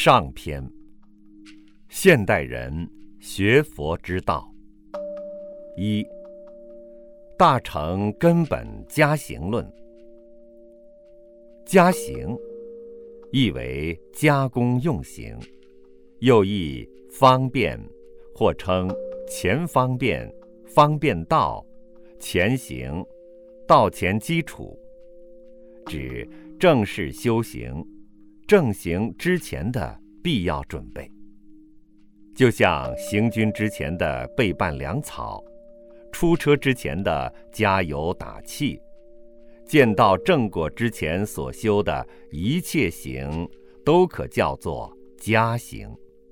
上篇，现代人学佛之道。一、大乘根本加行论。加行意为加工用行，又译方便，或称前方便、方便道、前行、道前基础，指正式修行、正行之前的必要准备。就像行军之前的备办粮草，出车之前的加油打气，见到正果之前所修的一切行，都可叫做加行。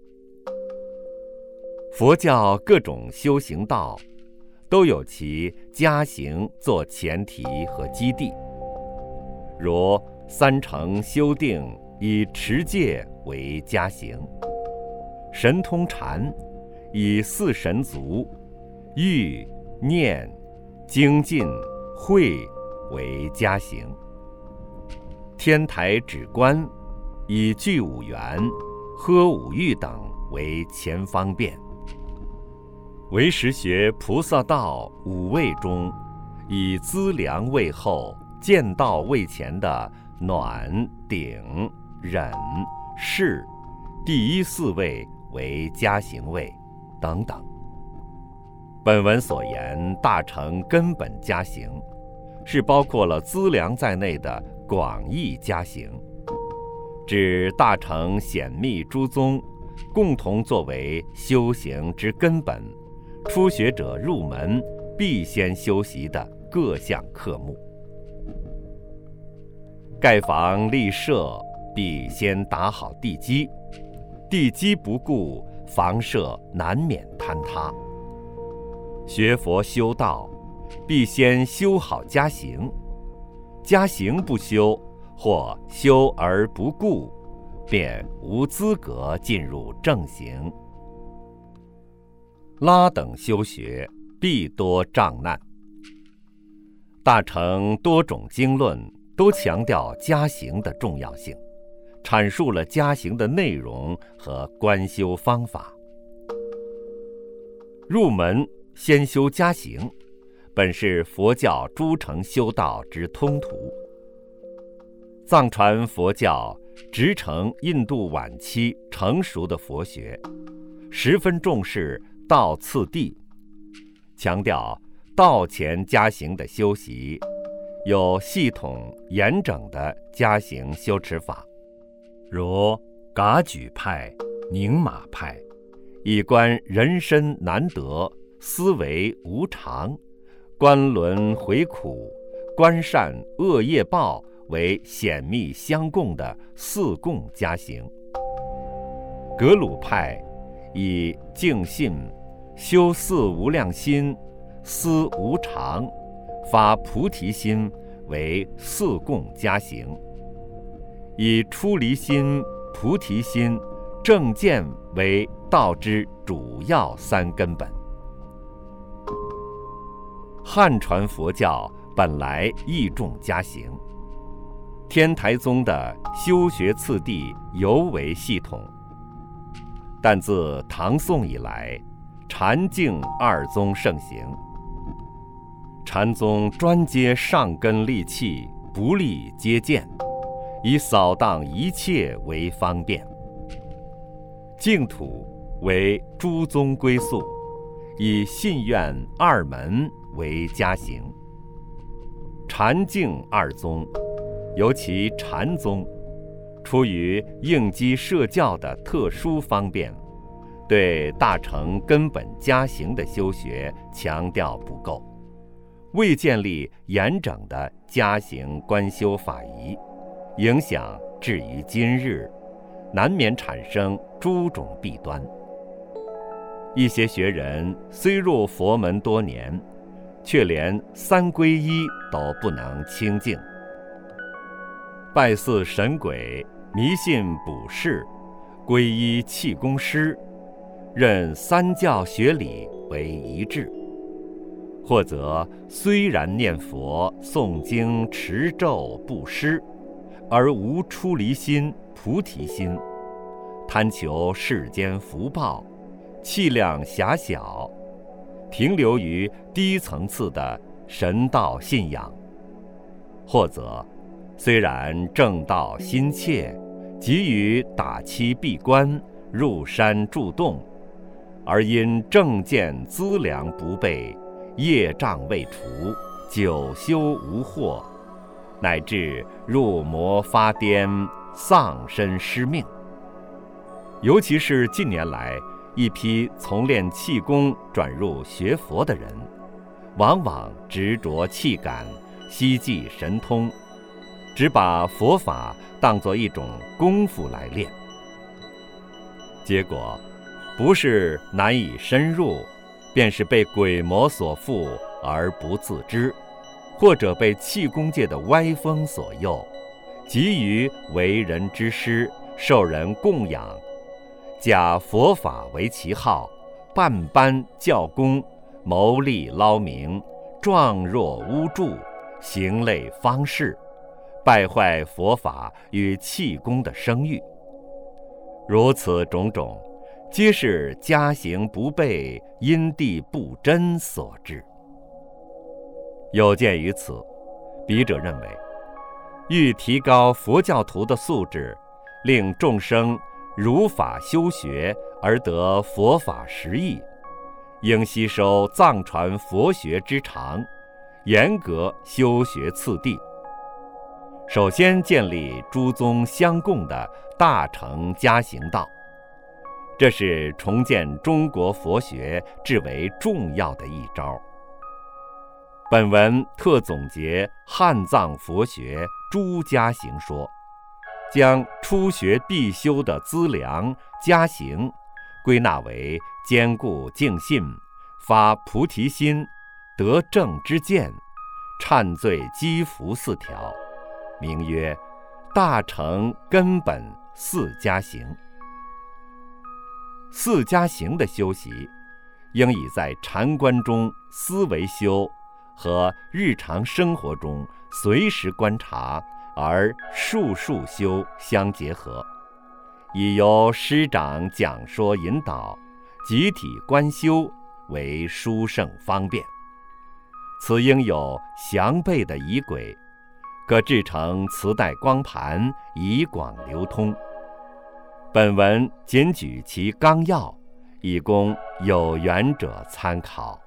佛教各种修行道都有其加行做前提和基地，如三乘修定以持戒为加行，神通禅以四神足、欲、念、精进、慧为加行，天台止观以具五缘、呵五欲等为前方便。唯识学菩萨道五位中，以资粮位后、见道位前的暖、顶、忍、释第一四位为加行位等等。本文所言大乘根本加行，是包括了资粮在内的广义加行，指大乘显密诸宗共同作为修行之根本，初学者入门必先修习的各项科目。盖房立舍，必先打好地基，地基不固，房舍难免坍塌。学佛修道，必先修好加行，加行不修，或修而不固，便无资格进入正行。拉等修学，必多障难。大乘多种经论都强调加行的重要性，阐述了加行的内容和观修方法。入门先修加行，本是佛教诸乘修道之通途。藏传佛教直承印度晚期成熟的佛学，十分重视道次第，强调道前加行的修习，有系统严整的加行修持法，如噶举派、宁玛派，以观人身难得、思维无常、观轮回苦、观善恶业报为显密相共的四共加行。格鲁派以净信、修四无量心、思无常、发菩提心为四共加行，以出离心、菩提心、正见为道之主要三根本。汉传佛教本来亦重加行，天台宗的修学次第尤为系统，但自唐宋以来，禅净二宗盛行。禅宗专接上根利器，不立接见，以扫荡一切为方便。净土为诸宗归宿，以信愿二门为加行。禅净二宗，尤其禅宗，出于应机摄教的特殊方便，对大乘根本加行的修学强调不够，未建立严整的加行观修法仪，影响至于今日，难免产生诸种弊端。一些学人虽入佛门多年，却连三皈依都不能清净，拜祀神鬼，迷信卜筮，皈依气功师，认三教学理为一致，或则虽然念佛、诵经、持咒、布施，而无出离心、菩提心， 贪求世间福报，气量狭小，停留于低层次的神道信仰；或者虽然正道心切，急于打七闭关，入山筑洞，而因正见资粮不备，业障未除，久修无获，乃至入魔发癫，丧身失命。尤其是近年来一批从练气功转入学佛的人，往往执着气感，希冀神通，只把佛法当作一种功夫来练，结果不是难以深入，便是被鬼魔所附而不自知，或者被气功界的歪风所诱，急于为人之师，受人供养，假佛法为旗号，办班教功，谋利捞名，状若巫祝，行类方式，败坏佛法与气功的声誉。如此种种，皆是家行不备，因地不真所致。有鉴于此，笔者认为，欲提高佛教徒的素质，令众生如法修学而得佛法实义，应吸收藏传佛学之长，严格修学次第。首先建立诸宗相共的大乘家行道，这是重建中国佛学至为重要的一招。本文特总结汉藏佛学诸家行说，将初学必修的资粮家行归纳为坚固净信、发菩提心、得正之见、忏罪积福4条，名曰大乘根本4家行。4家行的修习，应以在禅观中思维修和日常生活中随时观察而数修相结合，以由师长讲说引导，集体观修为殊胜方便。此应有详备的仪轨，可制成磁带光盘，以广流通。本文仅举其纲要，以供有缘者参考。